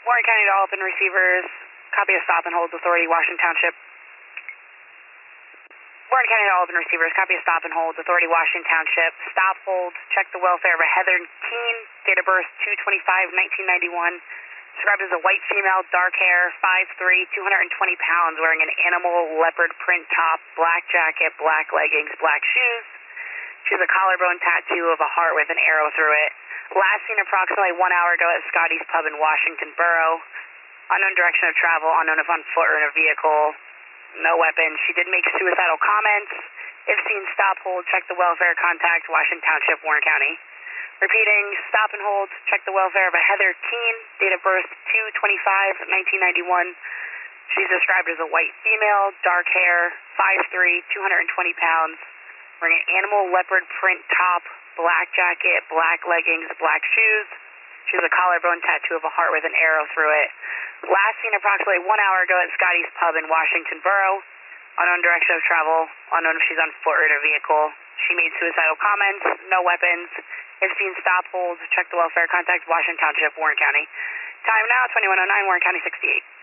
Warren County to all open receivers. Copy of stop and hold authority, Washington Township. Warren County to all open receivers. Copy of stop and hold authority, Washington Township. Stop, hold, check the welfare of a Heather Keene, date of birth 2/25/1991. Described as a white female, dark hair, 5'3", 220 pounds, wearing an animal leopard print top, black jacket, black leggings, black shoes. She has a collarbone tattoo of a heart with an arrow through it. Last seen approximately 1 hour ago at Scotty's Pub in Washington Borough. Unknown direction of travel, unknown if on foot or in a vehicle. No weapon. She did make suicidal comments. If seen, stop, hold, check the welfare, contact Washington Township, Warren County. Repeating, stop and hold, check the welfare of a Heather Keene, date of birth 2/25/1991. She's described as a white female, dark hair, 5'3", 220 pounds, wearing an animal leopard print top, black jacket, black leggings, black shoes. She has a collarbone tattoo of a heart with an arrow through it. Last seen approximately 1 hour ago at Scotty's Pub in Washington Borough. Unknown direction of travel, unknown if she's on foot or in a vehicle. She made suicidal comments, no weapons. If seen, stop, hold, check the welfare, contact Washington Township, Warren County. Time now, 21:09, Warren County 68.